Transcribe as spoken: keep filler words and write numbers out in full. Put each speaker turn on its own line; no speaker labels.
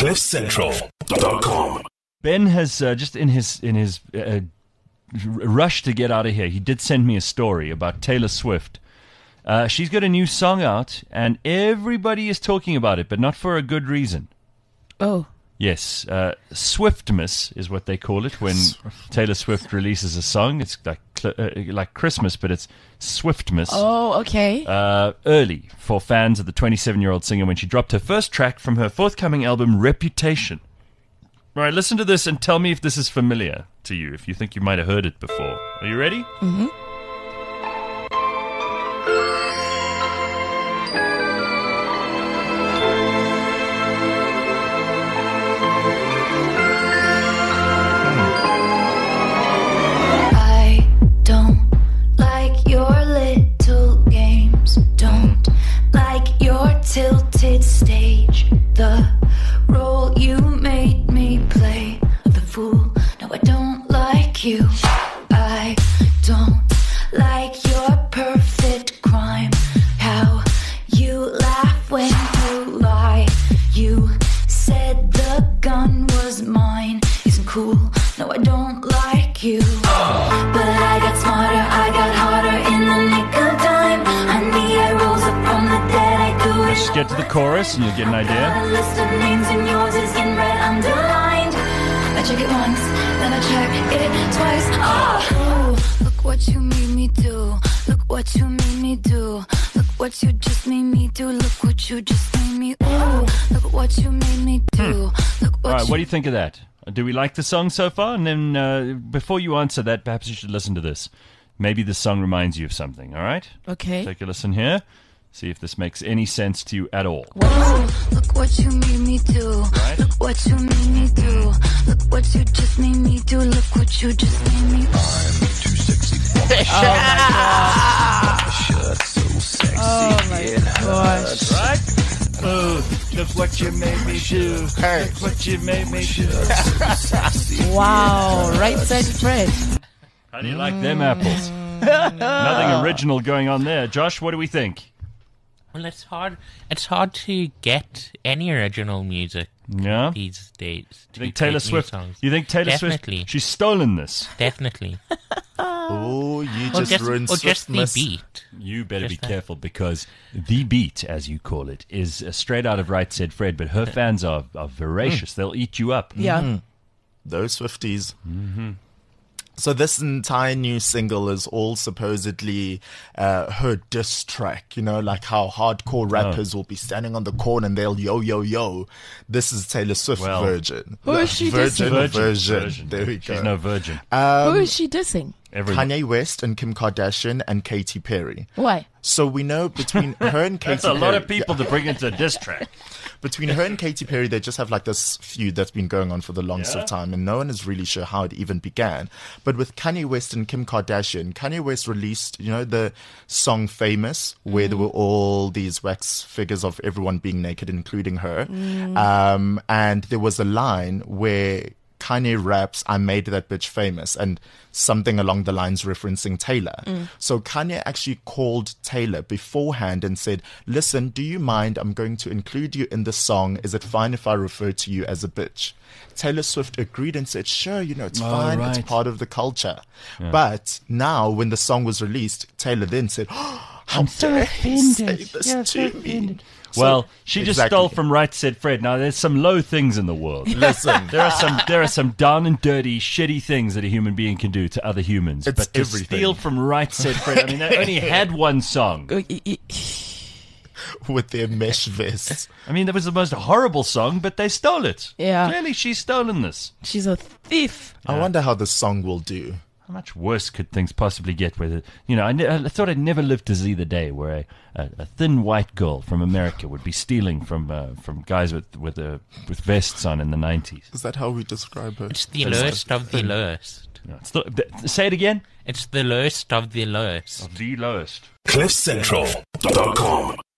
cliff central dot com.
Ben has uh, just in his in his uh, rush to get out of here, he did send me a story about Taylor Swift. Uh, she's got a new song out, and everybody is talking about it, but not for a good reason.
Oh.
Yes, uh, Swiftmas is what they call it when Taylor Swift releases a song. It's like uh, like Christmas, but it's Swiftmas.
Oh, okay.
Uh, early for fans of the twenty-seven-year-old singer when she dropped her first track from her forthcoming album, Reputation. All right, listen to this and tell me if this is familiar to you, if you think you might have heard it before. Are you ready?
Mm-hmm.
Tilted stage, the role you made me play of the fool. No, I don't like you. I don't like your perfect crime. How you laugh when you lie. You said the gun was mine. Isn't cool. No, I don't like you. But I got smarter, I got harder in the nick of time. Honey, I rose up from the dead.
Just get to the chorus and you'll get an idea.
A list of names and yours is in red underlined. I check it once, then I check it twice. Oh, look what you made me do. Look what you made me do. Look what you just made me do. Look what you just made me. Ooh, look what you made me do.
Hmm.
Look what
All right,
you...
what do you think of that? Do we like the song so far? And then uh, before you answer that, perhaps you should listen to this. Maybe the song reminds you of something, all right?
Okay.
Take a listen here. See if this makes any sense to you at all.
Whoa, look what you made me do.
Right?
Look what you made me do. Look what you just made me do. Look what you just made me.
I'm too sexy for my shirt. So sexy.
Oh my gosh.
Right? Oh, look what you made me do. Look what you made me do.
Wow. Right side Fred.
How do you like them apples? Nothing original going on there. Josh, what do we think?
Well, it's hard. It's hard to get any original music
Yeah?
these days.
You think Taylor Swift?
Songs.
You think Taylor
Definitely.
Swift? She's stolen this.
Definitely.
Oh, you
Or
just,
just,
ruined
or just the
Swiftmas.
beat.
You better
Just
be
that.
careful because the beat, as you call it, is uh, straight out of Right Said Fred. But her fans are, are voracious. They'll eat you up.
Yeah.
Those Swifties. Mm-hmm. So this entire new single is all supposedly uh, her diss track, you know, like how hardcore rappers will be standing on the corner and they'll yo, yo, yo. This is Taylor Swift
Well,
version.
who is she
virgin,
dissing?
version.
Virgin.
There we go.
She's no virgin.
Who is she dissing?
Everyone.
Kanye West and Kim Kardashian and Katy Perry.
Why?
So we know between her and Katy
That's a
Perry.
lot of people to bring into a diss track.
Between her and Katy Perry, they just have like this feud that's been going on for the longest
Yeah.
of time, and no one is really sure how it even began. But with Kanye West and Kim Kardashian, Kanye West released, you know, the song Famous, where there were all these wax figures of everyone being naked, including her. Um, and there was a line where Kanye raps, I made that bitch famous, and something along the lines referencing Taylor. So Kanye actually called Taylor beforehand and said, listen, do you mind? I'm going to include you in the song. Is it fine if I refer to you as a bitch? Taylor Swift agreed and said, sure, you know, it's
Oh,
fine.
right.
It's part of the culture. But now when the song was released, Taylor then said, oh, how
I'm so
dare he say
offended.
this
Yeah,
to
so
me?
offended.
So-
Well, she just
Exactly.
stole from Right Said Fred. Now, there's some low things in the world.
Listen,
There are some there are some down and dirty, shitty things that a human being can do to other humans.
It's
but to
everything.
steal from Right Said Fred, I mean, they only had one song.
Uh, y- y-
with their mesh vests.
I mean, that was the most horrible song, but they stole it.
Yeah.
Clearly, she's stolen this.
She's a thief.
I wonder how the song will do.
How much worse could things possibly get with it? You know, I, ne- I thought I'd never live to see the day where a, a, a thin white girl from America would be stealing from uh, from guys with with, uh, with vests on in the nineties.
Is that how we describe her?
It's the
It's
lowest of the
thin.
lowest.
No, it's not- th- say it again.
It's the lowest of the lowest.
The lowest.
cliff central dot com